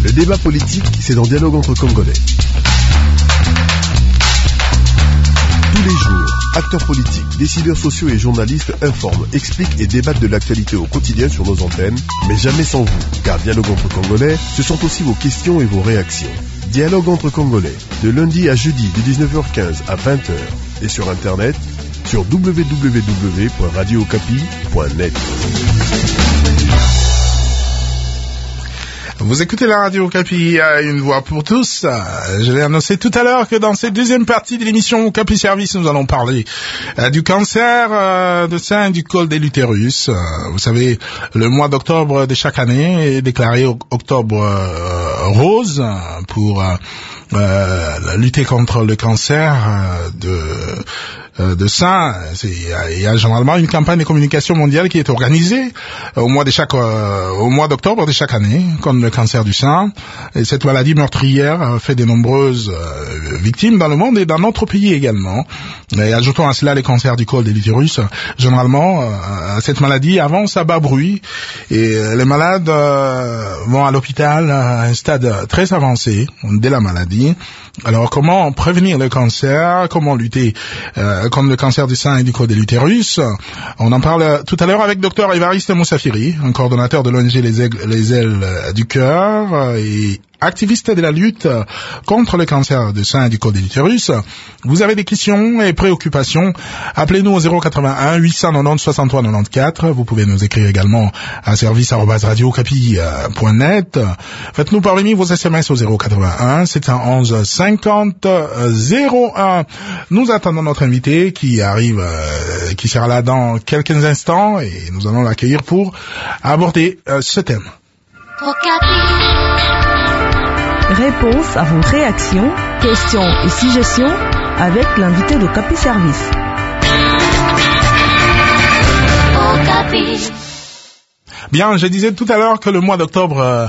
Le débat politique, c'est dans Dialogue entre Congolais. Tous les jours, acteurs politiques, décideurs sociaux et journalistes informent, expliquent et débattent de l'actualité au quotidien sur nos antennes, mais jamais sans vous, car Dialogue entre Congolais, ce sont aussi vos questions et vos réactions. Dialogue entre Congolais, de lundi à jeudi de 19h15 à 20h, et sur Internet, sur www.radiocapi.net. Vous écoutez la Radio Capi, une voix pour tous. Je l'ai annoncé tout à l'heure que dans cette deuxième partie de l'émission Capi Service, nous allons parler du cancer de sein et du col de l'utérus. Vous savez, le mois d'octobre de chaque année est déclaré octobre rose pour lutter contre le cancer de sein. Il y a généralement une campagne de communication mondiale qui est organisée au mois d'octobre de chaque année contre le cancer du sein. Et cette maladie meurtrière fait de nombreuses victimes dans le monde et dans notre pays également. Et ajoutons à cela les cancers du col de l'utérus. Généralement, cette maladie avance à bas bruit et les malades vont à l'hôpital à un stade très avancé de la maladie. Alors, comment prévenir le cancer? Comment lutter contre le cancer du sein et du col de l'utérus? On en parle tout à l'heure avec Dr Évariste Moussafiri, un coordonnateur de l'ONG Les Ailes du Cœur et activiste de la lutte contre le cancer du sein et du col de l'utérus. Vous avez des questions et préoccupations, appelez-nous au 081 890 63 94. Vous pouvez nous écrire également à service@radiocapi.net. Faites-nous parvenir vos SMS au 081 711 50 01. Nous attendons notre invité qui arrive, qui sera là dans quelques instants et nous allons l'accueillir pour aborder ce thème. Réponse à vos réactions, questions et suggestions avec l'invité de Capi Service. Bien, je disais tout à l'heure que le mois d'octobre,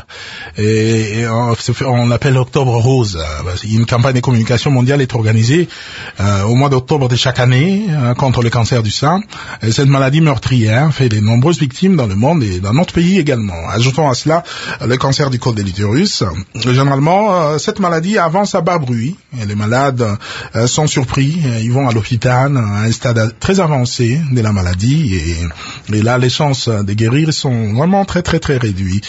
on l'appelle octobre rose. Une campagne de communication mondiale est organisée au mois d'octobre de chaque année contre le cancer du sein. Et cette maladie meurtrière fait de nombreuses victimes dans le monde et dans notre pays également. Ajoutons à cela le cancer du col de l'utérus. Généralement, cette maladie avance à bas bruit. Et les malades sont surpris. Ils vont à l'hôpital à un stade très avancé de la maladie. Et là, les chances de guérir sont vraiment très réduites.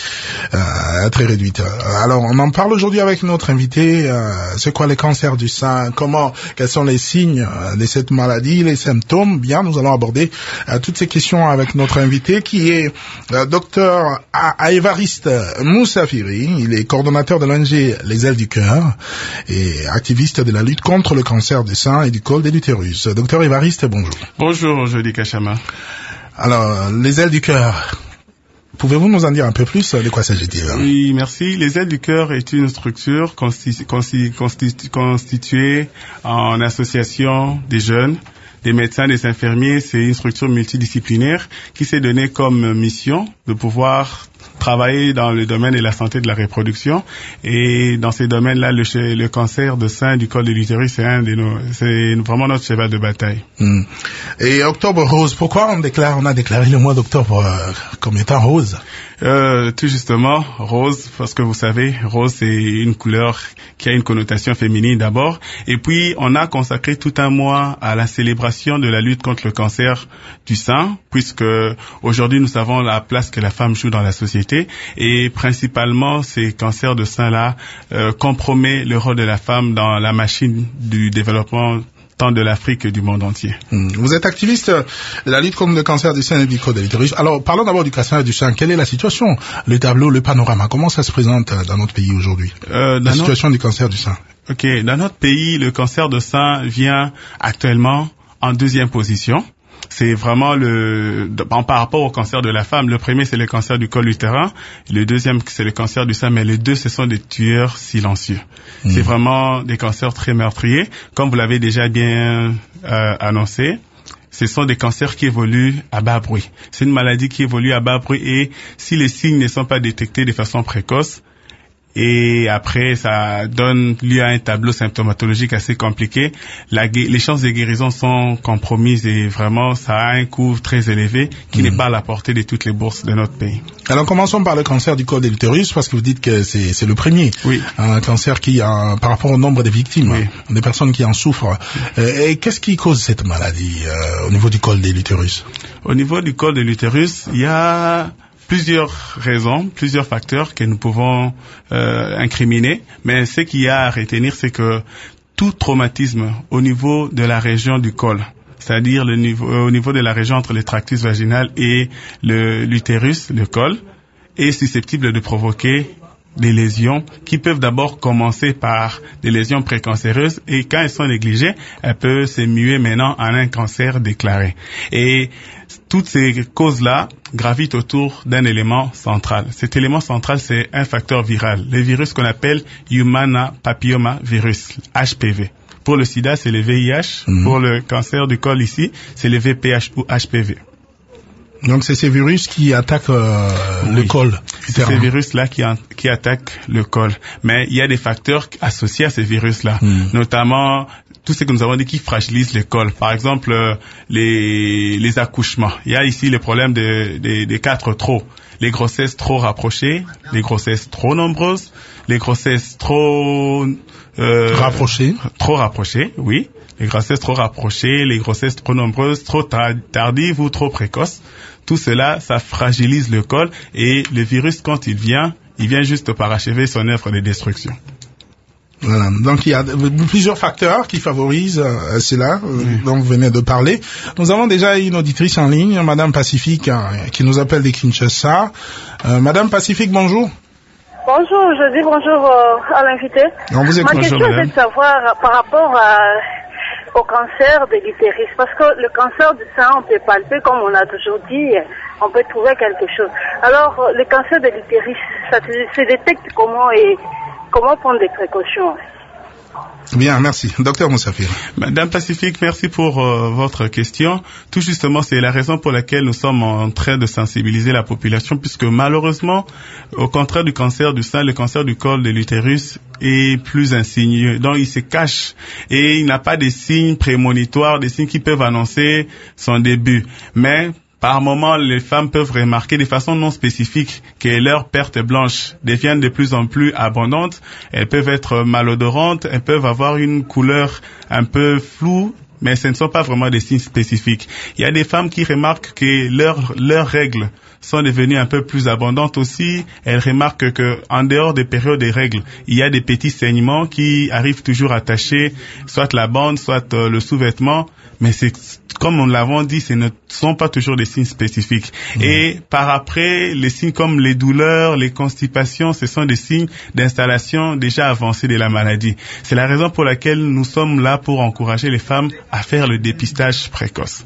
Alors, on en parle aujourd'hui avec notre invité. C'est quoi les cancers du sein? Quels sont les signes de cette maladie, les symptômes? Bien, nous allons aborder toutes ces questions avec notre invité qui est docteur Évariste Moussafiri. Il est coordonnateur de l'ONG Les Ailes du Cœur et activiste de la lutte contre le cancer du sein et du col de l'utérus. Docteur Évariste, bonjour. Bonjour, Jody Kachama. Alors, Les Ailes du Cœur. Pouvez-vous nous en dire un peu plus de quoi s'agit-il? Oui, merci. Les Ailes du Cœur est une structure constituée en association des jeunes, des médecins, des infirmiers. C'est une structure multidisciplinaire qui s'est donnée comme mission de pouvoir travailler dans le domaine de la santé de la reproduction. Et dans ces domaines-là, le cancer de sein du col de l'utérus, c'est vraiment notre cheval de bataille. Et Octobre Rose, pourquoi on a déclaré le mois d'octobre comme étant rose? Tout justement, rose, parce que vous savez, rose c'est une couleur qui a une connotation féminine d'abord, et puis on a consacré tout un mois à la célébration de la lutte contre le cancer du sein, puisque aujourd'hui nous savons la place que la femme joue dans la société, et principalement ces cancers de sein-là compromettent le rôle de la femme dans la machine du développement tant de l'Afrique que du monde entier. Vous êtes activiste de la lutte contre le cancer du sein et du col de l'utérus. Alors, parlons d'abord du cancer du sein. Quelle est la situation? Le tableau, le panorama, comment ça se présente dans notre pays aujourd'hui? La situation du cancer du sein. Ok, dans notre pays, le cancer de sein vient actuellement en deuxième position. C'est vraiment par rapport au cancer de la femme. Le premier, c'est le cancer du col utérin. Le deuxième, c'est le cancer du sein. Mais les deux, ce sont des tueurs silencieux. C'est vraiment des cancers très meurtriers. Comme vous l'avez déjà bien annoncé, ce sont des cancers qui évoluent à bas bruit. C'est une maladie qui évolue à bas bruit et si les signes ne sont pas détectés de façon précoce, et après ça donne lieu à un tableau symptomatologique assez compliqué. Les chances de guérison sont compromises et vraiment ça a un coût très élevé qui n'est pas à la portée de toutes les bourses de notre pays. Alors commençons par le cancer du col de l'utérus parce que vous dites que c'est le premier. Oui. Un cancer qui a par rapport au nombre de victimes, oui, des personnes qui en souffrent. Et qu'est-ce qui cause cette maladie au niveau du col de l'utérus? Au niveau du col de l'utérus, il y a plusieurs raisons, plusieurs facteurs que nous pouvons incriminer, mais ce qu'il y a à retenir, c'est que tout traumatisme au niveau de la région du col, c'est-à-dire au niveau de la région entre le tractus vaginal et l'utérus, le col, est susceptible de provoquer des lésions qui peuvent d'abord commencer par des lésions précancéreuses et quand elles sont négligées, elles peuvent se muer maintenant en un cancer déclaré. Et toutes ces causes-là gravitent autour d'un élément central. Cet élément central, c'est un facteur viral, le virus qu'on appelle Humana Papilloma Virus, HPV. Pour le sida, c'est le VIH. Pour le cancer du col ici, c'est le VPH ou HPV. Donc c'est ces virus qui attaquent le col. C'est ces virus-là qui attaquent le col. Mais il y a des facteurs associés à ces virus-là, notamment tout ce que nous avons dit qui fragilise le col. Par exemple, les accouchements. Il y a ici le problème des 4 trop. Les grossesses trop rapprochées, les grossesses trop nombreuses, les grossesses trop rapprochées, oui. Les grossesses trop rapprochées, les grossesses trop nombreuses, trop tardives ou trop précoces. Tout cela, ça fragilise le col et le virus, quand il vient juste parachever son œuvre de destruction. Voilà. Donc il y a plusieurs facteurs qui favorisent cela dont vous venez de parler. Nous avons déjà une auditrice en ligne, Madame Pacifique, qui nous appelle de Kinshasa. Madame Pacifique, bonjour. Bonjour, je dis bonjour à l'invité. On vous écoute. Ma question est de savoir par rapport au cancer de l'utérus, parce que le cancer du sein, on peut palper, comme on a toujours dit, on peut trouver quelque chose. Alors, le cancer de l'utérus, ça se détecte comment et comment prendre des précautions? Bien, merci. Docteur Moussafir. Madame Pacifique, merci pour votre question. Tout justement, c'est la raison pour laquelle nous sommes en train de sensibiliser la population, puisque malheureusement, au contraire du cancer du sein, le cancer du col de l'utérus est plus insidieux. Donc, il se cache et il n'a pas des signes prémonitoires, des signes qui peuvent annoncer son début. Mais par moment, les femmes peuvent remarquer de façon non spécifique que leurs pertes blanches deviennent de plus en plus abondantes. Elles peuvent être malodorantes, elles peuvent avoir une couleur un peu floue, mais ce ne sont pas vraiment des signes spécifiques. Il y a des femmes qui remarquent que leurs règles sont devenues un peu plus abondantes aussi. Elles remarquent que en dehors des périodes des règles, il y a des petits saignements qui arrivent toujours à tacher soit la bande, soit le sous-vêtement. Mais c'est, comme nous l'avons dit, ce ne sont pas toujours des signes spécifiques. Et par après, les signes comme les douleurs, les constipations, ce sont des signes d'installation déjà avancée de la maladie. C'est la raison pour laquelle nous sommes là pour encourager les femmes à faire le dépistage précoce.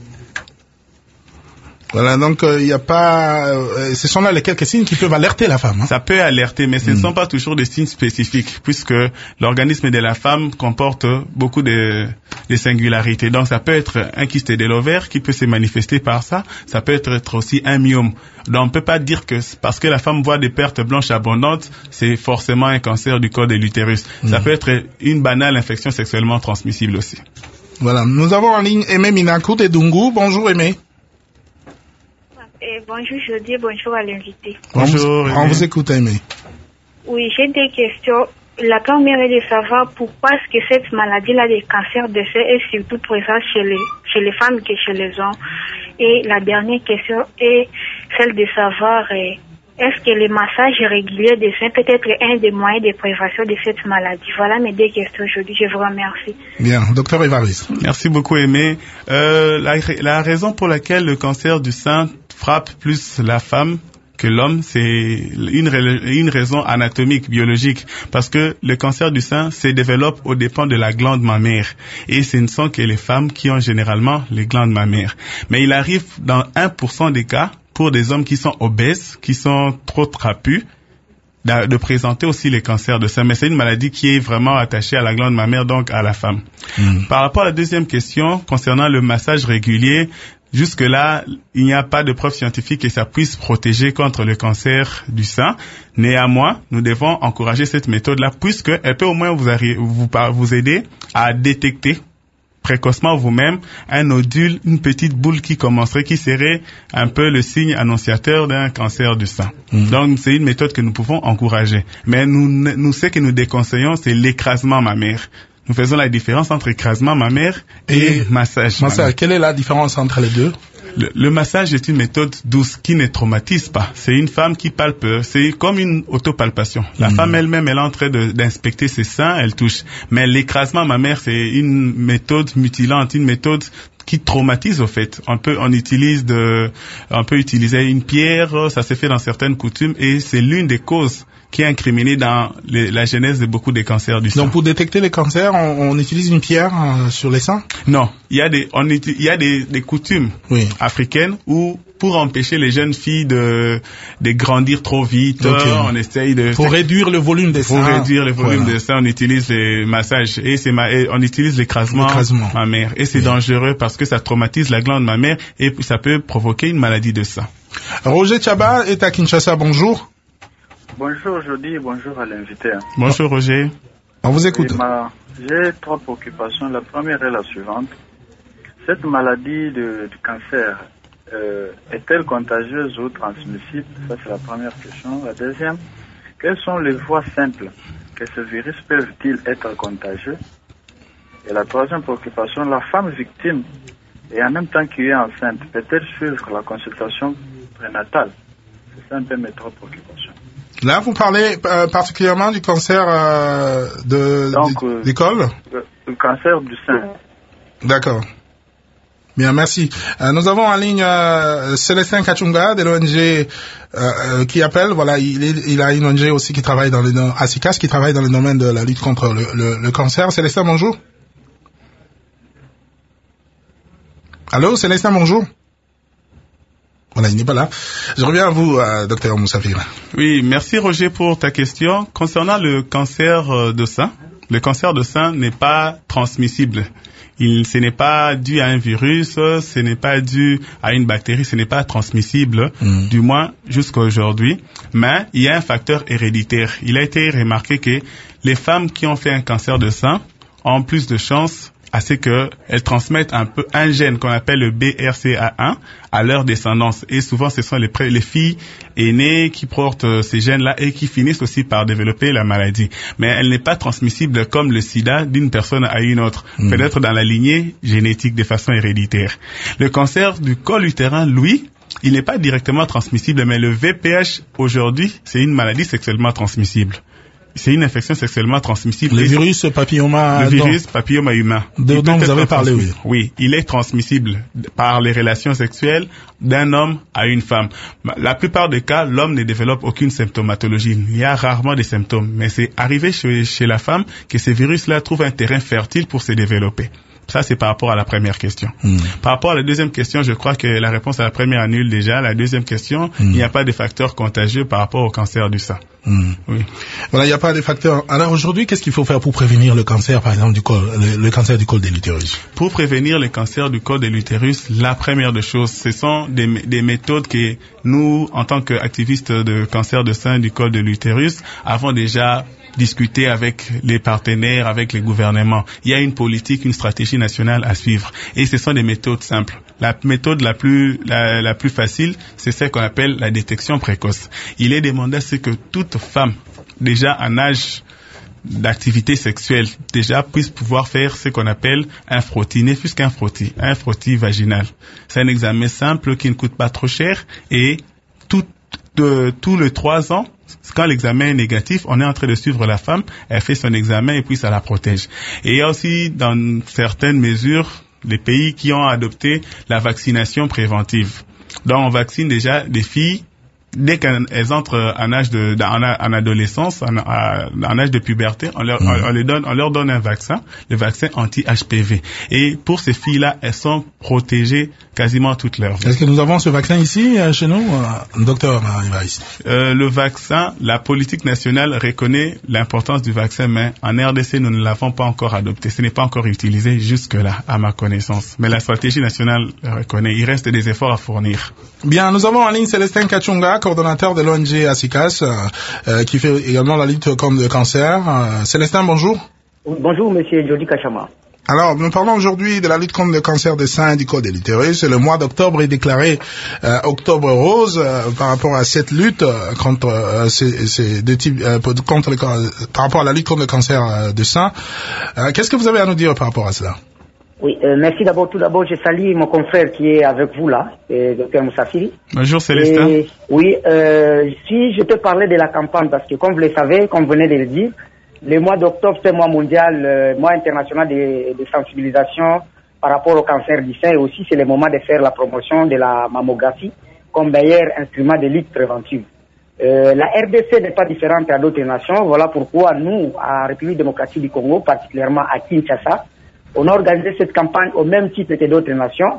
Voilà, donc il n'y a pas... ce sont là les quelques signes qui peuvent alerter la femme. Ça peut alerter, mais ce ne sont pas toujours des signes spécifiques, puisque l'organisme de la femme comporte beaucoup de singularités. Donc ça peut être un kyste de l'ovaire qui peut se manifester par ça. Ça peut être aussi un myome. Donc on ne peut pas dire que parce que la femme voit des pertes blanches abondantes, c'est forcément un cancer du col de l'utérus. Ça peut être une banale infection sexuellement transmissible aussi. Voilà, nous avons en ligne Aimé Minakou de Dungu. Bonjour Aimé. Bonjour Jody, bonjour à l'invité. Bonjour. On vous écoute Aimé. Oui, j'ai des questions. La première est de savoir pourquoi est-ce que cette maladie-là des cancers de sein est surtout présente chez les femmes que chez les hommes. Et la dernière question est celle de savoir est-ce que le massage régulier des seins peut être un des moyens de prévention de cette maladie. Voilà mes deux questions aujourd'hui. Je vous remercie. Bien, docteur Évariste. Merci beaucoup Aimé. La raison pour laquelle le cancer du sein frappe plus la femme que l'homme, c'est une raison anatomique, biologique, parce que le cancer du sein se développe aux dépens de la glande mammaire, et ce ne sont que les femmes qui ont généralement les glandes mammaires. Mais il arrive dans 1% des cas, pour des hommes qui sont obèses, qui sont trop trapus, de présenter aussi les cancers de sein. Mais c'est une maladie qui est vraiment attachée à la glande mammaire, donc à la femme. Par rapport à la deuxième question, concernant le massage régulier, jusque-là, il n'y a pas de preuve scientifique que ça puisse protéger contre le cancer du sein. Néanmoins, nous devons encourager cette méthode-là puisqu'elle peut au moins vous aider à détecter précocement vous-même un nodule, une petite boule qui serait un peu le signe annonciateur d'un cancer du sein. Donc, c'est une méthode que nous pouvons encourager. Mais nous ce que nous déconseillons, c'est l'écrasement mammaire. Nous faisons la différence entre écrasement mammaire et massage. Quelle est la différence entre les deux? Le massage est une méthode douce qui ne traumatise pas. C'est une femme qui palpe. C'est comme une autopalpation. La femme elle-même, elle est en train d'inspecter ses seins, elle touche. Mais l'écrasement mammaire, c'est une méthode mutilante, une méthode qui traumatise au fait. On peut utiliser une pierre, ça s'est fait dans certaines coutumes et c'est l'une des causes qui est incriminée dans la genèse de beaucoup des cancers du sein. Donc pour détecter les cancers, on utilise une pierre sur les seins? Non, il y a des coutumes africaines où pour empêcher les jeunes filles de grandir trop vite, on essaye de pour réduire le volume des seins. Pour réduire le volume des seins, on utilise les massages et on utilise l'écrasement mammaire et c'est dangereux parce que ça traumatise la glande mammaire et ça peut provoquer une maladie de sein. Roger Tchaba est à Kinshasa, bonjour. Bonjour Jody, bonjour à l'invité. Bonjour Roger. On vous écoute. J'ai 3 préoccupations. La première est la suivante. Cette maladie du cancer est-elle contagieuse ou transmissible? Ça c'est la première question. La deuxième, quelles sont les voies simples que ce virus peuvent-ils être contagieux? Et la troisième préoccupation, la femme victime et en même temps qui est enceinte, peut-elle suivre la consultation prénatale? C'est ça un peu mes 3 préoccupations. Là, vous parlez particulièrement du cancer du col? Le cancer du sein. D'accord. Bien, merci. Nous avons en ligne Célestin Kachunga de l'ONG qui appelle. Voilà, il a une ONG aussi qui travaille dans ASICAS, qui travaille dans le domaine de la lutte contre le cancer. Célestin, bonjour. Allô, Célestin, bonjour. Voilà, il n'est pas là. Je reviens à vous, docteur Moussafir. Oui, merci Roger pour ta question. Concernant le cancer de sein, le cancer de sein n'est pas transmissible. Ce n'est pas dû à un virus, ce n'est pas dû à une bactérie, ce n'est pas transmissible, du moins jusqu'à aujourd'hui. Mais il y a un facteur héréditaire. Il a été remarqué que les femmes qui ont fait un cancer de sein ont plus de chances à ce qu'elles transmettent un gène qu'on appelle le BRCA1 à leur descendance. Et souvent, ce sont les filles aînées qui portent ces gènes-là et qui finissent aussi par développer la maladie. Mais elle n'est pas transmissible comme le sida d'une personne à une autre, peut-être dans la lignée génétique de façon héréditaire. Le cancer du col utérin, lui, il n'est pas directement transmissible, mais le VPH, aujourd'hui, c'est une maladie sexuellement transmissible. C'est une infection sexuellement transmissible. Le virus papilloma humain. Dont vous avez parlé, oui. Oui, il est transmissible par les relations sexuelles d'un homme à une femme. La plupart des cas, l'homme ne développe aucune symptomatologie. Il y a rarement des symptômes. Mais c'est arrivé chez la femme que ces virus-là trouvent un terrain fertile pour se développer. Ça, c'est par rapport à la première question. Par rapport à la deuxième question, je crois que la réponse à la première annule déjà. La deuxième question, il n'y a pas de facteurs contagieux par rapport au cancer du sein. Oui. Voilà, il n'y a pas de facteurs. Alors aujourd'hui, qu'est-ce qu'il faut faire pour prévenir le cancer, par exemple, du col, le cancer du col de l'utérus? Pour prévenir le cancer du col de l'utérus, la première des choses, ce sont des méthodes que nous, en tant qu'activistes de cancer de sein du col de l'utérus, avons déjà discuter avec les partenaires, avec les gouvernements. Il y a une politique, une stratégie nationale à suivre. Et ce sont des méthodes simples. La méthode la plus facile, c'est celle qu'on appelle la détection précoce. Il est demandé à ce que toute femme, déjà en âge d'activité sexuelle, déjà puisse pouvoir faire ce qu'on appelle un frottis, ne fût-ce qu'un frottis vaginal. C'est un examen simple qui ne coûte pas trop cher et tous les 3 ans, quand l'examen est négatif, on est en train de suivre la femme, elle fait son examen et puis ça la protège. Et il y a aussi, dans certaines mesures, les pays qui ont adopté la vaccination préventive. Donc on vaccine déjà des filles dès qu'elles entrent en adolescence, en âge de puberté, on leur donne un vaccin, le vaccin anti-HPV. Et pour ces filles-là, elles sont protégées quasiment toute leur vie. Est-ce que nous avons ce vaccin ici, chez nous, docteur Évariste? Le vaccin, la politique nationale reconnaît l'importance du vaccin, mais en RDC, nous ne l'avons pas encore adopté. Ce n'est pas encore utilisé jusque-là, à ma connaissance. Mais la stratégie nationale le reconnaît. Il reste des efforts à fournir. Bien, nous avons en ligne Célestin Kachunga, coordonnateur de l'ONG ASICAS, qui fait également la lutte contre le cancer. Célestin, bonjour. Bonjour, monsieur Jody Kachama. Alors, nous parlons aujourd'hui de la lutte contre le cancer des seins et du col de l'utérus. Le mois d'octobre est déclaré octobre rose par rapport à cette lutte contre ces deux types, par rapport à la lutte contre le cancer des seins. Qu'est-ce que vous avez à nous dire par rapport à cela? Oui, merci d'abord. Tout d'abord, je salue mon confrère qui est avec vous là, Dr Moussafiri. Bonjour Célestin. Oui, si je peux parler de la campagne, parce que comme vous le savez, comme vous venez de le dire, le mois d'octobre, c'est le mois mondial, mois international de sensibilisation par rapport au cancer du sein, et aussi c'est le moment de faire la promotion de la mammographie comme meilleur instrument de lutte préventive. La RDC n'est pas différente à d'autres nations, voilà pourquoi nous, à République démocratique du Congo, particulièrement à Kinshasa, on a organisé cette campagne au même titre que d'autres nations.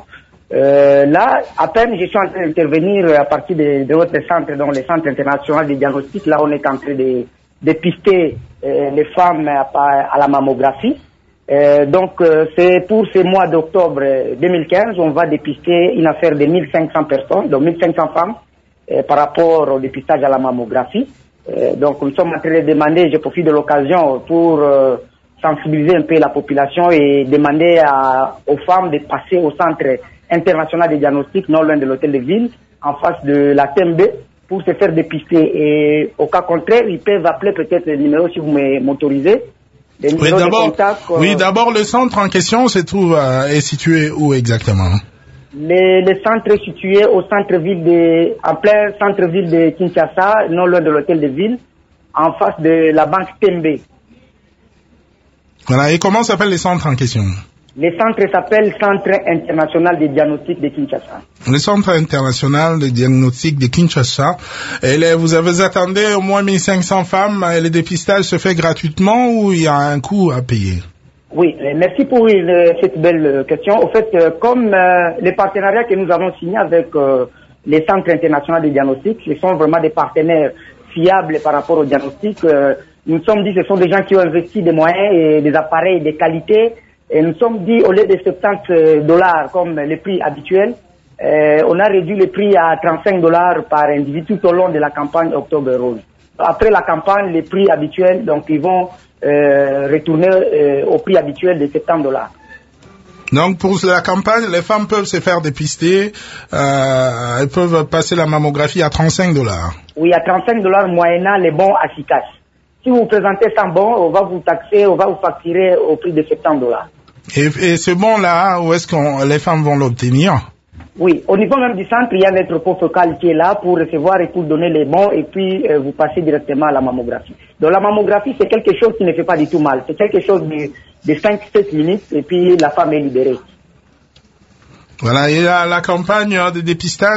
Là, à peine je suis en train d'intervenir à partir de votre centre, donc le Centre international de diagnostic, là on est en train de dépister les femmes à la mammographie. Donc c'est pour ce mois d'octobre 2015, on va dépister une affaire de 1500 personnes, donc 1500 femmes par rapport au dépistage à la mammographie. Donc nous sommes en train de demander, je profite de l'occasion pour sensibiliser un peu la population et demander aux femmes de passer au Centre international de diagnostic, non loin de l'hôtel de ville, en face de la TMB, pour se faire dépister. Et au cas contraire, ils peuvent appeler peut-être le numéro si vous m'autorisez. Oui, d'abord, le centre en question se trouve est situé où exactement? Le centre est situé au centre-ville en plein centre-ville de Kinshasa, non loin de l'hôtel de ville, en face de la banque TMB. Voilà, et comment s'appelle le centre en question? Le centre s'appelle Centre international de diagnostic de Kinshasa. Le Centre international de diagnostic de Kinshasa. Et vous attendez au moins 1500 femmes et le dépistage se fait gratuitement ou il y a un coût à payer? Oui, merci pour cette belle question. Au fait, comme les partenariats que nous avons signés avec les Centres internationaux de diagnostic, ce sont vraiment des partenaires fiables par rapport au diagnostic. Nous nous sommes dit que ce sont des gens qui ont investi des moyens et des appareils de qualité. Et nous sommes dit, au lieu de $70 comme le prix habituel, on a réduit le prix à $35 par individu tout au long de la campagne Octobre Rose. Après la campagne, les prix habituels, donc ils vont retourner au prix habituel de $70. Donc pour la campagne, les femmes peuvent se faire dépister, elles peuvent passer la mammographie à $35. Oui, à $35 moyennant les bons ASICAS. Si vous présentez sans bon, on va vous taxer, on va vous facturer au prix de $70. Et ce bon-là, où est-ce que les femmes vont l'obtenir? Oui, au niveau même du centre, il y a notre pot focal qui est là pour recevoir et pour donner les bons et puis vous passez directement à la mammographie. Donc la mammographie, c'est quelque chose qui ne fait pas du tout mal. C'est quelque chose de 5-7 minutes et puis la femme est libérée. Voilà, et la campagne de dépistage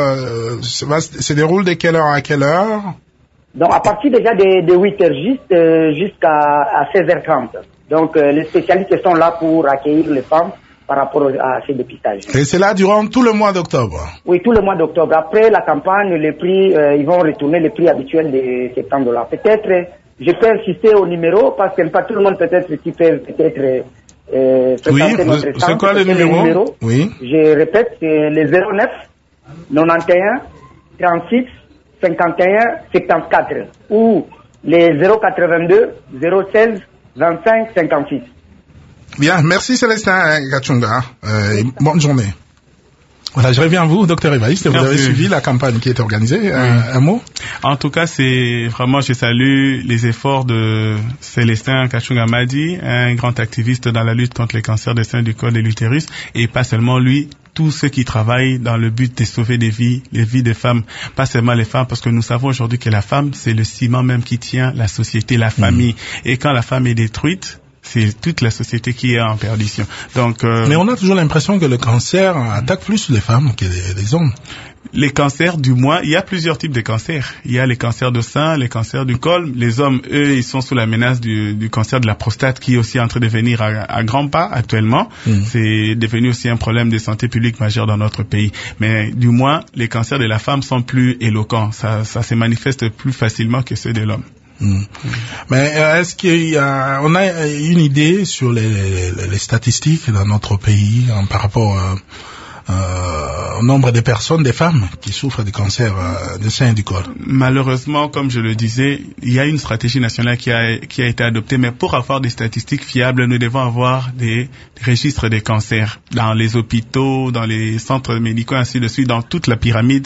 se déroule de quelle heure à quelle heure? Donc à partir déjà de 8h jusqu'à 16h30. Donc les spécialistes sont là pour accueillir les femmes par rapport à ces dépistages. Et c'est là durant tout le mois d'octobre? Oui, tout le mois d'octobre. Après la campagne, les prix, ils vont retourner les prix habituels de $70. Peut-être, je peux insister au numéro parce que pas tout le monde peut-être qui peut peut-être présenter notre centre. C'est quoi le numéro? Oui. Je répète, c'est le 09 91 36 51 74 ou les 082 016 25 56. Bien, merci Célestin Kachunga. Bonne journée. Voilà, je reviens à vous, docteur Évariste. Vous avez suivi la campagne qui est organisée. Un mot? En tout cas, c'est vraiment, je salue les efforts de Célestin Kachunga Madi, un grand activiste dans la lutte contre les cancers des seins, du col et de l'utérus, et pas seulement lui, tous ceux qui travaillent dans le but de sauver des vies, les vies des femmes, pas seulement les femmes, parce que nous savons aujourd'hui que la femme, c'est le ciment même qui tient la société, la famille. Et quand la femme est détruite, c'est toute la société qui est en perdition. Donc, mais on a toujours l'impression que le cancer attaque plus les femmes que les hommes. Les cancers, du moins, il y a plusieurs types de cancers. Il y a les cancers de sein, les cancers du col. Les hommes, eux, ils sont sous la menace du cancer de la prostate qui est aussi en train de venir à grands pas actuellement. C'est devenu aussi un problème de santé publique majeur dans notre pays. Mais du moins, les cancers de la femme sont plus éloquents. Ça se manifeste plus facilement que ceux de l'homme. Mais est-ce qu'on a une idée sur les statistiques dans notre pays par rapport au nombre de personnes, des femmes qui souffrent du cancer du sein et du col? Malheureusement, comme je le disais, il y a une stratégie nationale qui a été adoptée, mais pour avoir des statistiques fiables, nous devons avoir des registres des cancers dans les hôpitaux, dans les centres médicaux, ainsi de suite, dans toute la pyramide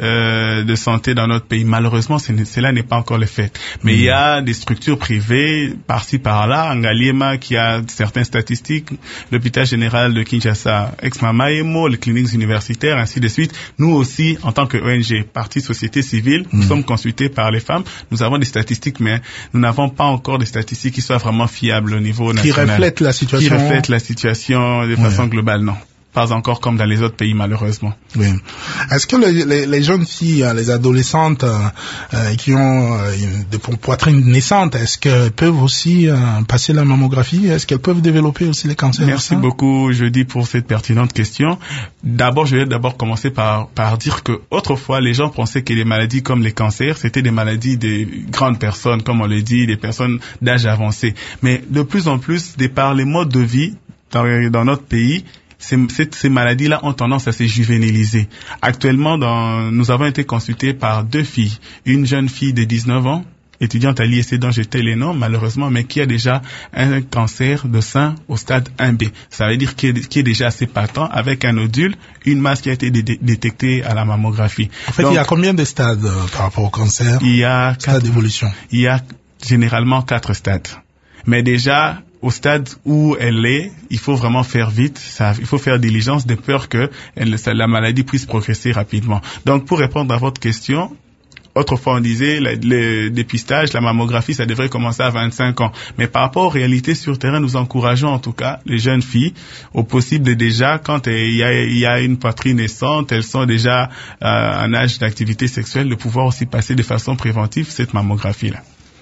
de santé dans notre pays. Malheureusement, cela n'est pas encore le fait. Mais il y a des structures privées, par-ci, par-là, Ngaliema, qui a certaines statistiques, l'hôpital général de Kinshasa, ex-Mamaemo, les cliniques universitaires, ainsi de suite. Nous aussi, en tant que ONG, parti société civile, nous sommes consultés par les femmes. Nous avons des statistiques, mais nous n'avons pas encore des statistiques qui soient vraiment fiables au niveau national. Qui reflètent la situation. Qui reflètent la situation de façon globale, non. Pas encore comme dans les autres pays, malheureusement. Oui. Est-ce que les jeunes filles, les adolescentes qui ont des poitrines naissantes, est-ce qu'elles peuvent aussi passer la mammographie? Est-ce qu'elles peuvent développer aussi les cancers? Merci beaucoup, Jeudi, pour cette pertinente question. D'abord, je vais commencer par dire que autrefois, les gens pensaient que les maladies comme les cancers, c'était des maladies des grandes personnes, comme on le dit, des personnes d'âge avancé. Mais de plus en plus, de par les modes de vie dans notre pays, ces maladies-là ont tendance à se juvéniliser. Actuellement, nous avons été consultés par 2 filles. Une jeune fille de 19 ans, étudiante à l'IEC dont j'étais les noms, malheureusement, mais qui a déjà un cancer de sein au stade 1B. Ça veut dire qui est déjà assez patent, avec un nodule, une masse qui a été détectée à la mammographie. En fait, donc, il y a combien de stades par rapport au cancer? Il y a 4 d'évolution. Il y a généralement 4 stades. Mais déjà, au stade où elle est, il faut vraiment faire vite, il faut faire diligence de peur que la maladie puisse progresser rapidement. Donc, pour répondre à votre question, autrefois on disait le dépistage, la mammographie, ça devrait commencer à 25 ans. Mais par rapport aux réalités sur terrain, nous encourageons en tout cas les jeunes filles, au possible de déjà, quand il y a une poitrine naissante, elles sont déjà en âge d'activité sexuelle, de pouvoir aussi passer de façon préventive cette mammographie-là.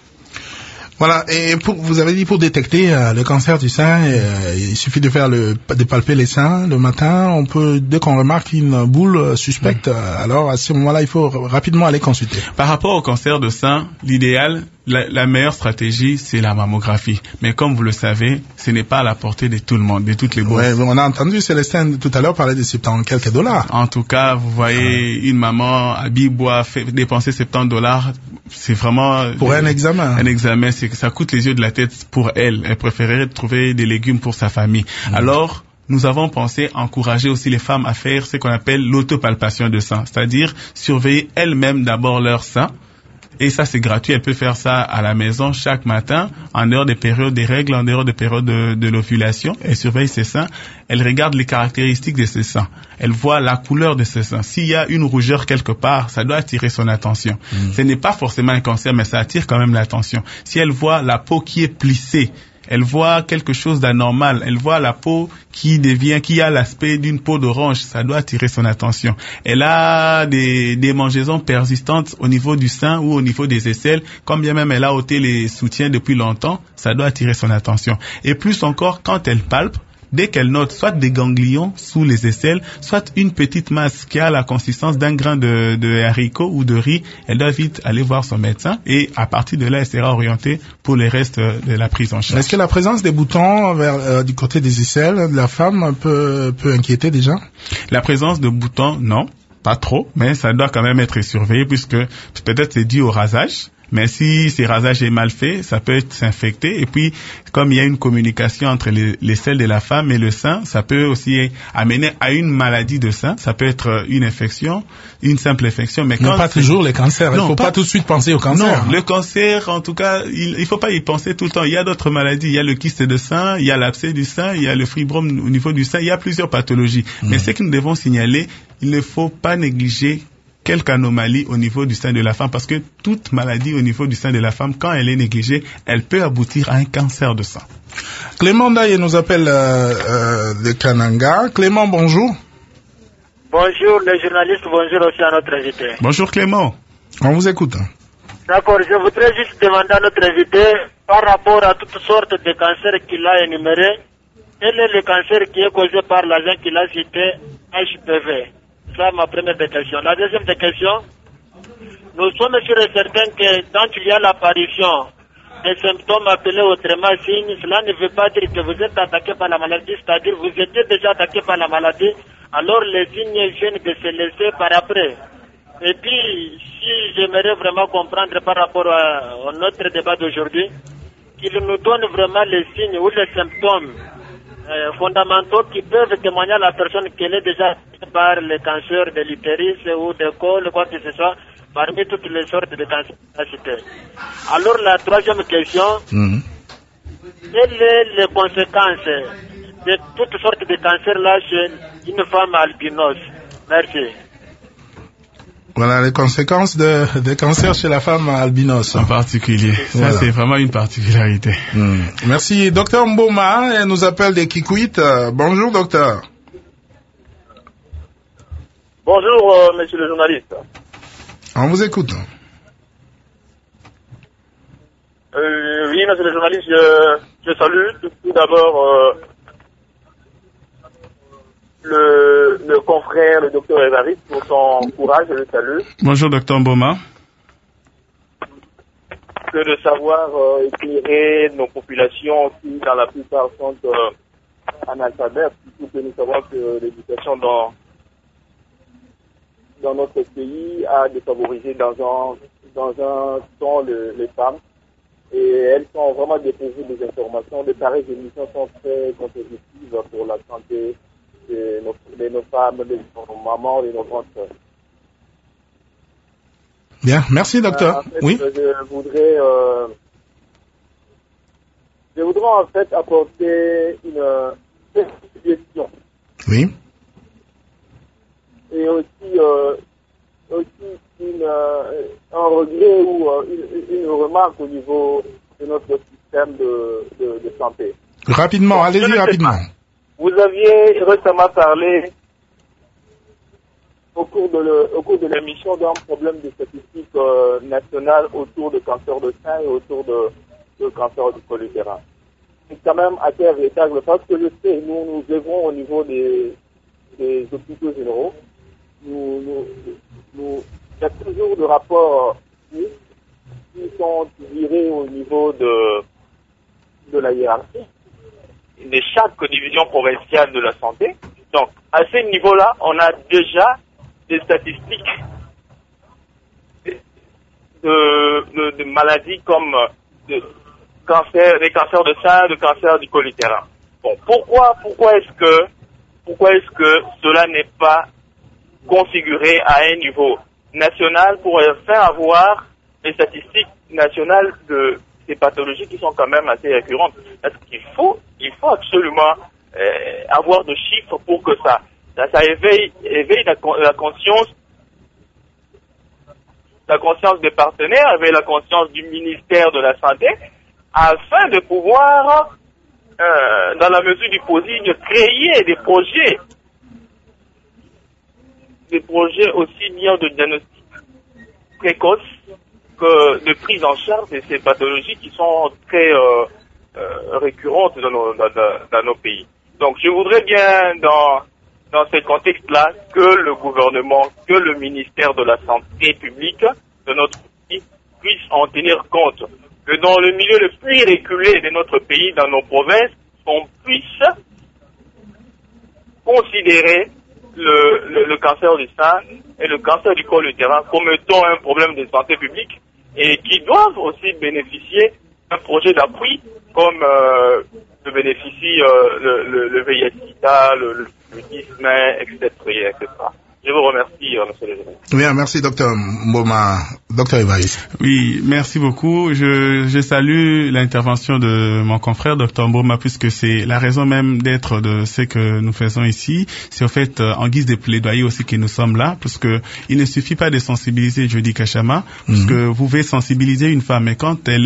Voilà, et vous avez dit pour détecter le cancer du sein, il suffit de palper les seins le matin. Dès qu'on remarque une boule suspecte, alors à ce moment-là, il faut rapidement aller consulter. Par rapport au cancer de sein, l'idéal, la meilleure stratégie, c'est la mammographie. Mais comme vous le savez, ce n'est pas à la portée de tout le monde, de toutes les bourses. Ouais, on a entendu Célestin tout à l'heure parler de $70 quelques. En tout cas, vous voyez une maman à Bibois dépenser $70, c'est vraiment pour un examen. Un examen, ça coûte les yeux de la tête pour elle. Elle préférerait trouver des légumes pour sa famille. Alors, nous avons pensé encourager aussi les femmes à faire ce qu'on appelle l'autopalpation de sein, c'est-à-dire surveiller elles-mêmes d'abord leur sein. Et ça, c'est gratuit. Elle peut faire ça à la maison chaque matin, en dehors des périodes des règles, en dehors des périodes de l'ovulation. Elle surveille ses seins. Elle regarde les caractéristiques de ses seins. Elle voit la couleur de ses seins. S'il y a une rougeur quelque part, ça doit attirer son attention. Ce n'est pas forcément un cancer, mais ça attire quand même l'attention. Si elle voit la peau qui est plissée, elle voit quelque chose d'anormal, elle voit la peau qui a l'aspect d'une peau d'orange, ça doit attirer son attention. Elle a des démangeaisons persistantes au niveau du sein ou au niveau des aisselles, quand bien même elle a ôté les soutiens depuis longtemps, ça doit attirer son attention. Et plus encore, quand elle palpe, dès qu'elle note soit des ganglions sous les aisselles, soit une petite masse qui a la consistance d'un grain de haricot ou de riz, elle doit vite aller voir son médecin et à partir de là, elle sera orientée pour le reste de la prise en charge. Est-ce que la présence des boutons du côté des aisselles de la femme peut inquiéter déjà? La présence de boutons, non, pas trop, mais ça doit quand même être surveillé puisque peut-être c'est dû au rasage. Mais si ce rasage est mal fait, ça peut s'infecter. Et puis, comme il y a une communication entre les selles de la femme et le sein, ça peut aussi amener à une maladie de sein. Ça peut être une infection, une simple infection. Mais pas toujours les cancers. Il ne faut pas tout de suite penser au cancer. Non, le cancer, en tout cas, il faut pas y penser tout le temps. Il y a d'autres maladies. Il y a le kyste de sein, il y a l'abcès du sein, il y a le fibrome au niveau du sein. Il y a plusieurs pathologies. Mais ce que nous devons signaler, il ne faut pas négliger quelques anomalies au niveau du sein de la femme, parce que toute maladie au niveau du sein de la femme, quand elle est négligée, elle peut aboutir à un cancer de sein. Clément Daye nous appelle de Kananga. Clément, bonjour. Bonjour les journalistes, bonjour aussi à notre invité. Bonjour Clément. On vous écoute. D'accord, je voudrais juste demander à notre invité, par rapport à toutes sortes de cancers qu'il a énumérés, quel est le cancer qui est causé par l'agent qu'il a cité, HPV? C'est ma première question. La deuxième question, nous sommes sûrs et certains que quand il y a l'apparition des symptômes appelés autrement signes, cela ne veut pas dire que vous êtes attaqué par la maladie, c'est-à-dire vous étiez déjà attaqué par la maladie, alors les signes viennent de se laisser par après. Et puis, si j'aimerais vraiment comprendre par rapport à notre débat d'aujourd'hui, qu'il nous donne vraiment les signes ou les symptômes fondamentaux qui peuvent témoigner à la personne qu'elle est déjà atteinte par le cancer de l'utérus ou de col, quoi que ce soit, parmi toutes les sortes de cancers. Alors la troisième question, quelles sont les conséquences de toutes sortes de cancers-là chez une femme albinos? Merci. Voilà les conséquences des cancers chez la femme albinos. En particulier. Ça, c'est vraiment une particularité. Merci. Docteur Mboma, elle nous appelle des Kikwit. Bonjour, docteur. Bonjour, monsieur le journaliste. On vous écoute. Oui, monsieur le journaliste, je salue tout d'abord le confrère, le docteur Évariste, pour son courage, je le salue. Bonjour, docteur Mboma. Que de savoir éclairer nos populations qui, dans la plupart, sont analphabètes, surtout que nous savons que l'éducation dans notre pays a défavorisé dans un temps les femmes. Et elles sont vraiment dépourvues des informations. De pareilles émissions sont très contributives pour la santé de nos femmes, de nos mamans, de nos grandes sœurs. Bien, merci docteur. En fait, oui. Je voudrais en fait apporter une suggestion. Oui. Et aussi un regret ou une remarque au niveau de notre système de santé. Rapidement, allez-y rapidement. Vous aviez récemment parlé au cours de l'émission d'un problème de statistique nationale autour du cancer de sein et autour de cancer du col utérin. C'est quand même à terre véritable parce que je sais, nous œuvrons au niveau des hôpitaux généraux. Il y a toujours des rapports qui sont tirés au niveau de la hiérarchie de chaque division provinciale de la santé. Donc, à ce niveau-là, on a déjà des statistiques de maladies comme des cancers de sein, de cancer du col utérin. Bon, pourquoi est-ce que cela n'est pas configuré à un niveau national pour faire avoir les statistiques nationales des pathologies qui sont quand même assez récurrentes? Parce qu'il faut absolument avoir de chiffres pour que ça éveille la conscience des partenaires, éveille la conscience du ministère de la Santé, afin de pouvoir, dans la mesure du possible, créer des projets aussi bien de diagnostic précoce que de prise en charge de ces pathologies qui sont très récurrentes dans nos pays. Donc je voudrais bien dans ce contexte-là que le gouvernement, que le ministère de la Santé publique de notre pays puisse en tenir compte. Que dans le milieu le plus reculé de notre pays, dans nos provinces, on puisse considérer le cancer du sein et le cancer du col utérin comme étant un problème de santé publique et qui doivent aussi bénéficier d'un projet d'appui comme le bénéficie le VIH-Sida, le Disney, etc. Je vous remercie, monsieur le journaliste. Bien, merci docteur Mboma. Docteur Évariste. Oui, merci beaucoup. Je salue l'intervention de mon confrère, Dr Mboma, puisque c'est la raison même d'être de ce que nous faisons ici. C'est au fait en guise de plaidoyer aussi que nous sommes là, parce que il ne suffit pas de sensibiliser Jody Kachama, parce que vous pouvez sensibiliser une femme, mais quand elle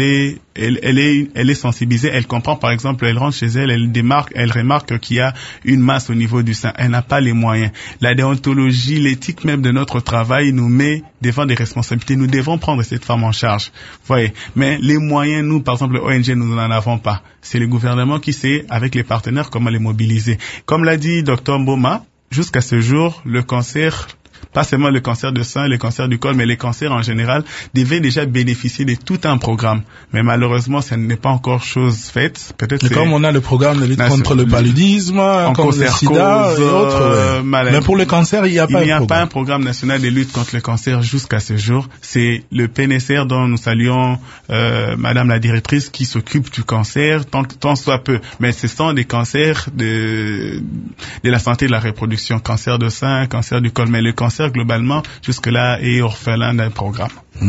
est sensibilisée, elle comprend, par exemple, elle rentre chez elle, elle remarque qu'il y a une masse au niveau du sein. Elle n'a pas les moyens. La déontologie, l'éthique même de notre travail nous met devant des responsabilités. Nous devons prendre cette femme en charge. Vous voyez. Mais les moyens, nous, par exemple, ONG, nous n'en avons pas. C'est le gouvernement qui sait, avec les partenaires, comment les mobiliser. Comme l'a dit Dr Mboma, jusqu'à ce jour, le cancer, pas seulement le cancer de sein, le cancer du col, mais les cancers en général, devaient déjà bénéficier de tout un programme. Mais malheureusement, ça n'est pas encore chose faite. Peut-être comme on a le programme de lutte contre le paludisme, contre le sida et autres. Mais pour le cancer, il n'y a pas un programme national de lutte contre le cancer jusqu'à ce jour. C'est le PNSR dont nous saluons Madame la directrice qui s'occupe du cancer, tant soit peu. Mais ce sont des cancers de la santé de la reproduction, cancer de sein, cancer du col. Mais le cancer globalement, jusque-là, est orphelin d'un programme.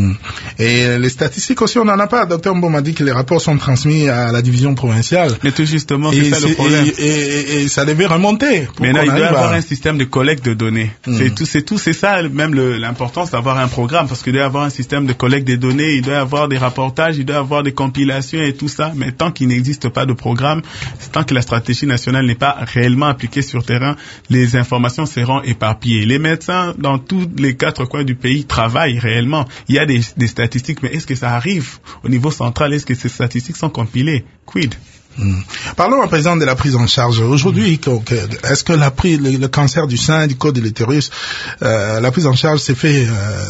Et les statistiques aussi, on n'en a pas. Docteur Mboma dit que les rapports sont transmis à la division provinciale. Mais tout justement, c'est ça le problème. Et ça devait remonter. Mais là, il doit y avoir un système de collecte de données. C'est ça même l'importance d'avoir un programme, parce qu'il doit y avoir un système de collecte des données, il doit y avoir des rapportages, il doit y avoir des compilations et tout ça. Mais tant qu'il n'existe pas de programme, tant que la stratégie nationale n'est pas réellement appliquée sur terrain, les informations seront éparpillées. Les médecins, dans tous les 4 coins du pays, travaillent réellement. Il y a des statistiques, mais est-ce que ça arrive au niveau central? Est-ce que ces statistiques sont compilées? Quid? Parlons à présent de la prise en charge. Aujourd'hui, est-ce que le cancer du sein, du col de l'utérus, la prise en charge s'est fait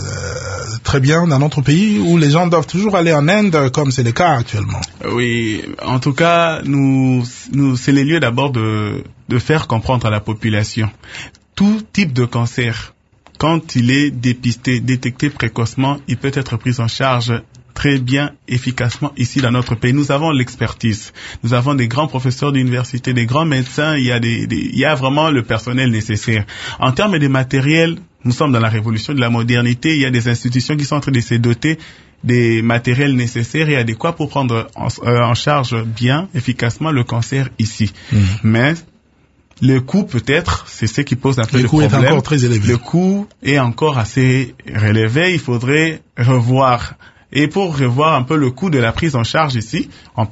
très bien dans notre pays, où les gens doivent toujours aller en Inde, comme c'est le cas actuellement? Oui, en tout cas, c'est les lieux d'abord de faire comprendre à la population. Tout type de cancer, quand il est détecté précocement, il peut être pris en charge très bien, efficacement ici dans notre pays. Nous avons l'expertise. Nous avons des grands professeurs d'université, des grands médecins. Il y a vraiment le personnel nécessaire. En termes de matériel, nous sommes dans la révolution de la modernité. Il y a des institutions qui sont en train de se doter des matériels nécessaires et adéquats pour prendre en charge bien, efficacement le cancer ici. Mais le coût, peut-être, c'est ce qui pose un peu de problème. Le coût est encore très élevé. Le coût est encore assez relevé. Il faudrait revoir. Et pour revoir un peu le coût de la prise en charge ici,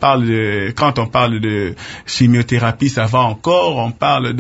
quand on parle de chimiothérapie, ça va encore. On parle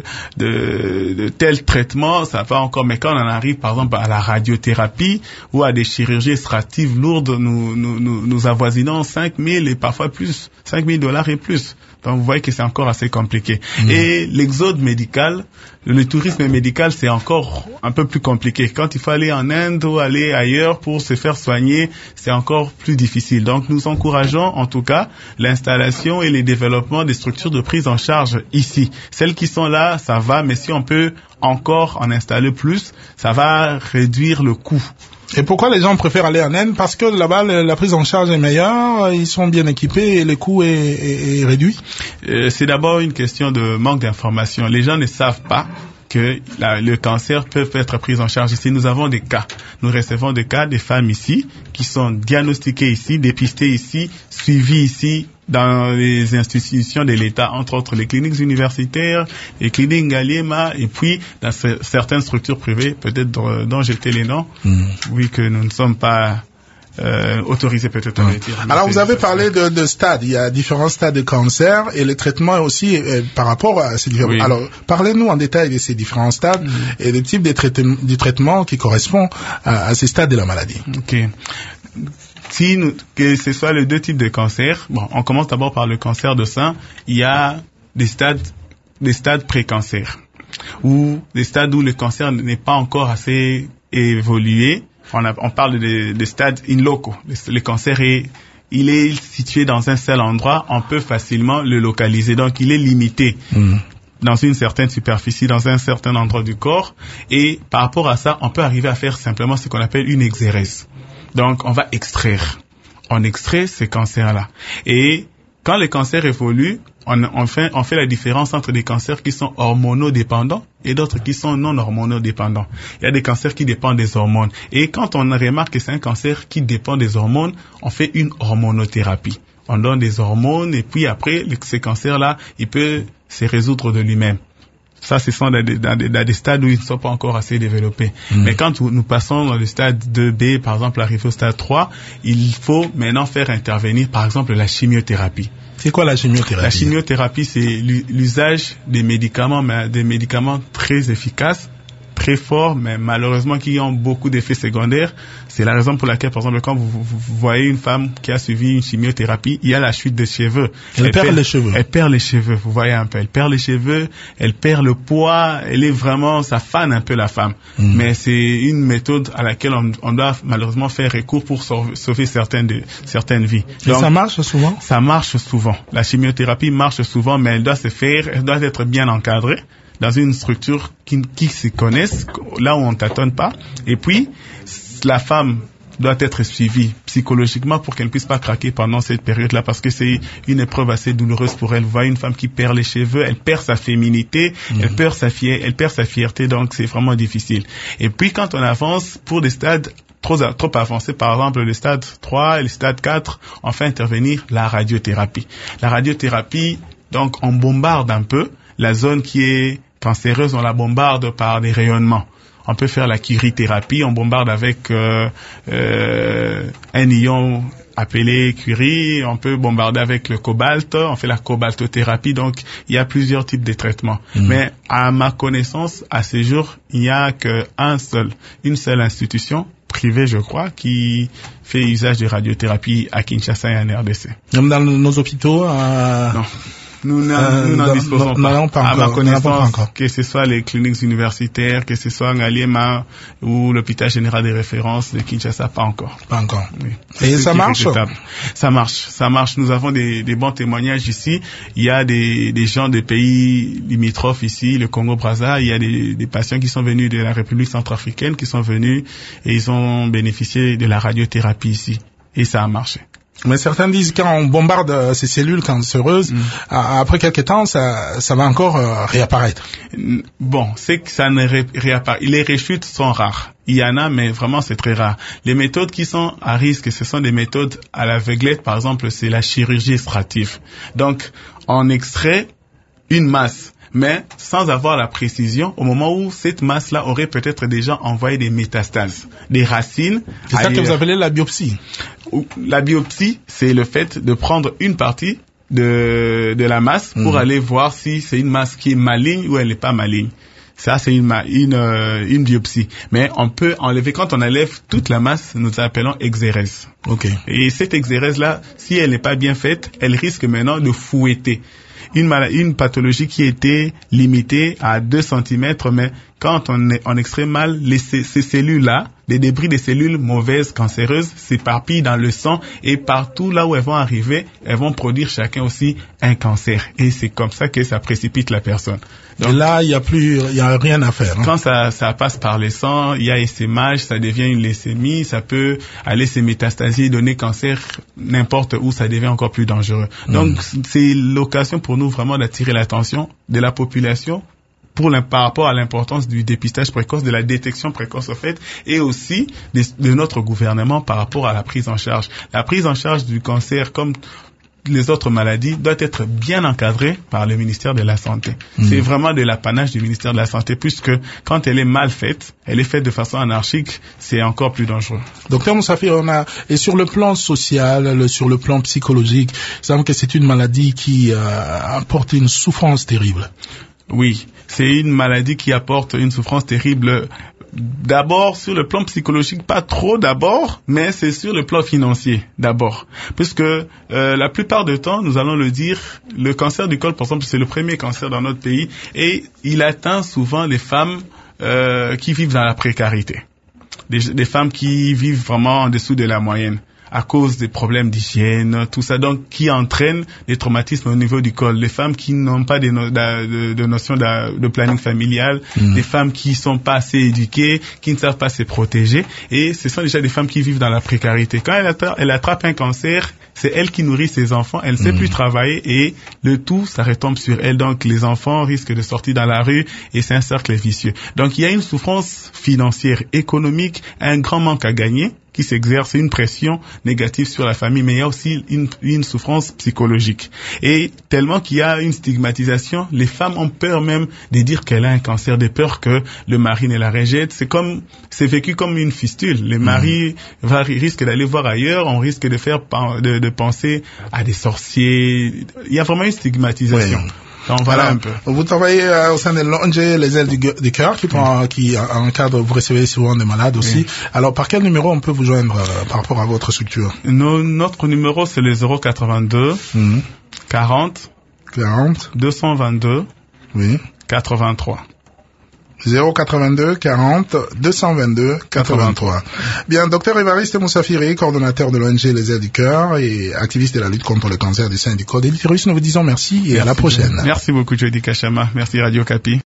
de tel traitement, ça va encore. Mais quand on en arrive, par exemple, à la radiothérapie ou à des chirurgies extractives lourdes, nous avoisinons 5 000 et parfois plus, $5,000 et plus. Donc, vous voyez que c'est encore assez compliqué. Et l'exode médical, le tourisme médical, c'est encore un peu plus compliqué. Quand il faut aller en Inde ou aller ailleurs pour se faire soigner, c'est encore plus difficile. Donc, nous encourageons, en tout cas, l'installation et le développement des structures de prise en charge ici. Celles qui sont là, ça va, mais si on peut encore en installer plus, ça va réduire le coût. Et pourquoi les gens préfèrent aller en Inde? Parce que là-bas, la prise en charge est meilleure, ils sont bien équipés et le coût est réduit? C'est d'abord une question de manque d'information. Les gens ne savent pas que le cancer peut être pris en charge ici. Nous avons des cas. Nous recevons des cas des femmes ici qui sont diagnostiquées ici, dépistées ici, suivies ici dans les institutions de l'État, entre autres les cliniques universitaires, les cliniques Ngaliema, et puis dans certaines structures privées, peut-être dont j'étais les noms, oui, que nous ne sommes pas autorisés peut-être à le dire. Alors vous avez parlé de stades, il y a différents stades de cancer et le traitement aussi par rapport à ces différents. Oui. Alors parlez-nous en détail de ces différents stades et le type de traitement qui correspond à ces stades de la maladie. Ok. Que ce soit les 2 types de cancer, bon, on commence d'abord par le cancer de sein. Il y a des stades pré-cancer, ou des stades où le cancer n'est pas encore assez évolué. On parle des stades in loco. Le cancer il est situé dans un seul endroit. On peut facilement le localiser. Donc, il est limité dans une certaine superficie, dans un certain endroit du corps. Et par rapport à ça, on peut arriver à faire simplement ce qu'on appelle une exérèse. Donc, on va extraire. On extrait ces cancers-là. Et quand le cancer évolue, on fait la différence entre des cancers qui sont hormonodépendants et d'autres qui sont non hormonodépendants. Il y a des cancers qui dépendent des hormones. Et quand on remarque que c'est un cancer qui dépend des hormones, on fait une hormonothérapie. On donne des hormones et puis après, ces cancers-là, il peut se résoudre de lui-même. Ça, ce sont dans des stades où ils ne sont pas encore assez développés. Mais quand nous passons dans le stade 2B, par exemple, arrivé au stade 3, il faut maintenant faire intervenir, par exemple, la chimiothérapie. C'est quoi la chimiothérapie? La chimiothérapie, c'est l'usage des médicaments, mais des médicaments très efficaces, très forts, mais malheureusement qui ont beaucoup d'effets secondaires. C'est la raison pour laquelle, par exemple, quand vous voyez une femme qui a suivi une chimiothérapie, il y a la chute des cheveux. Elle perd les cheveux. Elle perd les cheveux, vous voyez un peu. Elle perd les cheveux, elle perd le poids, ça fane un peu la femme. Mais c'est une méthode à laquelle on doit malheureusement faire recours pour sauver certaines vies. Et donc, ça marche souvent? Ça marche souvent. La chimiothérapie marche souvent, mais elle doit être bien encadrée dans une structure qui se connaissent, là où on tâtonne pas. Et puis, la femme doit être suivie psychologiquement pour qu'elle ne puisse pas craquer pendant cette période-là, parce que c'est une épreuve assez douloureuse pour elle. Vous voyez une femme qui perd les cheveux, elle perd sa féminité, elle perd sa fierté, donc c'est vraiment difficile. Et puis, quand on avance pour des stades trop avancés, par exemple le stade 3 et le stade 4, on fait intervenir la radiothérapie. La radiothérapie, donc, on bombarde un peu la zone qui est cancéreuse, on la bombarde par des rayonnements. On peut faire la curie-thérapie, on bombarde avec un ion appelé curie, on peut bombarder avec le cobalt, on fait la cobaltothérapie, donc il y a plusieurs types de traitements. Mais à ma connaissance, à ce jour, il n'y a une seule institution privée, je crois, qui fait usage de radiothérapie à Kinshasa et en RDC. Même dans nos hôpitaux? Non. Nous n'en disposons pas. À ma connaissance, que ce soit les cliniques universitaires, que ce soit Ngaliema ou l'hôpital général des références de Kinshasa, pas encore. Pas encore. Oui. Et ça marche? Ça marche. Nous avons des bons témoignages ici. Il y a des gens des pays limitrophes ici, le Congo-Brazza. Il y a des patients qui sont venus de la République centrafricaine, qui sont venus et ils ont bénéficié de la radiothérapie ici. Et ça a marché. Mais certains disent quand on bombarde ces cellules cancéreuses, après quelques temps, ça va encore réapparaître. Bon, c'est que ça ne réapparaît. Les rechutes sont rares. Il y en a, mais vraiment c'est très rare. Les méthodes qui sont à risque, ce sont des méthodes à l'aveuglette. Par exemple, c'est la chirurgie extractive. Donc, on extrait une masse, mais sans avoir la précision, au moment où cette masse-là aurait peut-être déjà envoyé des métastases, des racines. C'est ça que vous appelez la biopsie? La biopsie, c'est le fait de prendre une partie de la masse pour aller voir si c'est une masse qui est maligne ou elle n'est pas maligne. Ça, c'est une biopsie. Mais on peut enlever, quand on enlève toute la masse, nous appelons exérèse. Okay. Et cette exérèse-là, si elle n'est pas bien faite, elle risque maintenant de fouetter. Une pathologie qui était limitée à 2 cm, mais quand on extrait mal, ces cellules-là, des débris des cellules mauvaises, cancéreuses, s'éparpillent dans le sang et partout là où elles vont arriver, elles vont produire chacun aussi un cancer. Et c'est comme ça que ça précipite la personne. Donc, et là, il y a rien à faire. Quand ça passe par les sangs, il y a essaimage, ça devient une leucémie, ça peut aller se métastasier, donner cancer n'importe où, ça devient encore plus dangereux. Donc, c'est l'occasion pour nous vraiment d'attirer l'attention de la population par rapport à l'importance du dépistage précoce, de la détection précoce au fait, et aussi de notre gouvernement par rapport à la prise en charge. La prise en charge du cancer, comme les autres maladies, doit être bien encadrée par le ministère de la Santé. C'est vraiment de l'apanage du ministère de la Santé, puisque quand elle est mal faite, elle est faite de façon anarchique, c'est encore plus dangereux. Docteur Moussafi, et sur le plan social, sur le plan psychologique, il semble que c'est une maladie qui apporte une souffrance terrible. Oui, c'est une maladie qui apporte une souffrance terrible. D'abord sur le plan psychologique, pas trop d'abord, mais c'est sur le plan financier d'abord. Puisque la plupart du temps, nous allons le dire, le cancer du col, par exemple, c'est le premier cancer dans notre pays et il atteint souvent les femmes qui vivent dans la précarité. Des femmes qui vivent vraiment en dessous de la moyenne. à cause des problèmes d'hygiène, tout ça, donc qui entraîne des traumatismes au niveau du col. Les femmes qui n'ont pas de notion de planning familial, des femmes qui sont pas assez éduquées, qui ne savent pas se protéger, et ce sont déjà des femmes qui vivent dans la précarité. Quand elle attrape un cancer, c'est elle qui nourrit ses enfants, elle ne sait plus travailler et le tout, ça retombe sur elle. Donc les enfants risquent de sortir dans la rue et c'est un cercle vicieux. Donc il y a une souffrance financière, économique, un grand manque à gagner qui s'exerce, une pression négative sur la famille, mais il y a aussi une souffrance psychologique. Et tellement qu'il y a une stigmatisation, les femmes ont peur même de dire qu'elle a un cancer, de peur que le mari ne la rejette. C'est vécu comme une fistule. Le mari risque d'aller voir ailleurs, on risque de penser à des sorciers. Il y a vraiment une stigmatisation. Oui. Donc voilà un peu. Vous travaillez au sein de l'ONG Les Ailes du Cœur, qui en cadre, vous recevez souvent des malades aussi. Oui. Alors par quel numéro on peut vous joindre par rapport à votre structure? Notre numéro c'est le 082 40 222 83. 082 40 222 83. Bien, docteur Évariste Moussafiri, coordonnateur de l'ONG Les Ailes du Cœur et activiste de la lutte contre le cancer du sein et du col de l'utérus, nous vous disons merci et à la prochaine. Merci beaucoup, Jody Kachama. Merci Radio Kapi.